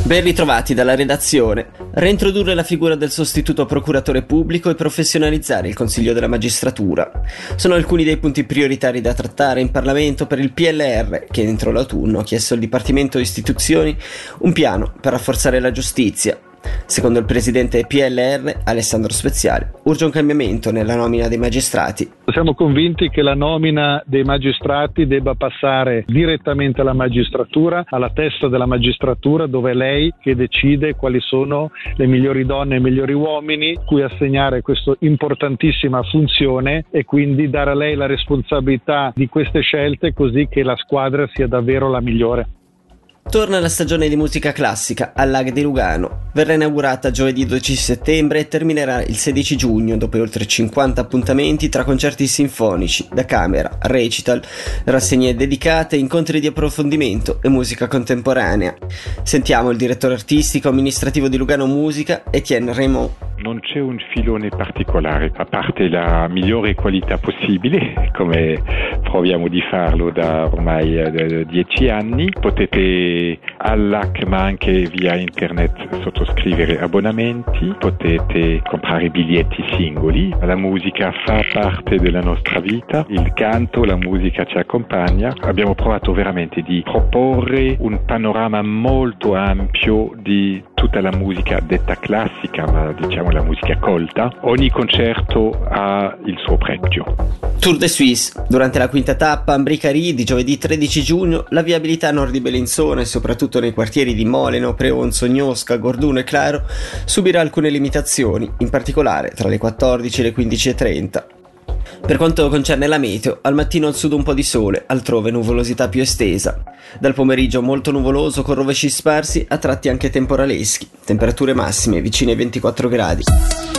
Ben ritrovati dalla redazione. Reintrodurre la figura del sostituto procuratore pubblico e professionalizzare il Consiglio della Magistratura. Sono alcuni dei punti prioritari da trattare in Parlamento per il PLR, che entro l'autunno ha chiesto al Dipartimento Istituzioni un piano per rafforzare la giustizia. Secondo il presidente PLR, Alessandro Speziale, urge un cambiamento nella nomina dei magistrati. Siamo convinti che la nomina dei magistrati debba passare direttamente alla magistratura, alla testa della magistratura, dove è lei che decide quali sono le migliori donne e i migliori uomini cui assegnare questa importantissima funzione e quindi dare a lei la responsabilità di queste scelte così che la squadra sia davvero la migliore. Torna la stagione di musica classica al Lag di Lugano. Verrà inaugurata giovedì 12 settembre e terminerà il 16 giugno dopo oltre 50 appuntamenti tra concerti sinfonici, da camera, recital, rassegne dedicate, incontri di approfondimento e musica contemporanea. Sentiamo il direttore artistico amministrativo di Lugano Musica, Etienne Raymond. Non c'è un filone particolare, a parte la migliore qualità possibile, come proviamo di farlo da ormai 10 anni. Potete all'AC ma anche via internet sottoscrivere abbonamenti, potete comprare biglietti singoli. La musica fa parte della nostra vita, il canto, la musica ci accompagna. Abbiamo provato veramente di proporre un panorama molto ampio di tutta la musica detta classica, ma diciamo la musica colta. Ogni concerto ha il suo pregio. Tour de Suisse. Durante la quinta tappa, Ambricari, di giovedì 13 giugno, la viabilità a nord di Bellinzona e soprattutto nei quartieri di Moleno, Preonzo, Gnosca, Gorduno e Claro subirà alcune limitazioni, in particolare tra le 14 e le 15:30. Per quanto concerne la meteo, al mattino al sud un po' di sole, altrove nuvolosità più estesa. Dal pomeriggio molto nuvoloso con rovesci sparsi, a tratti anche temporaleschi, temperature massime vicine ai 24 gradi.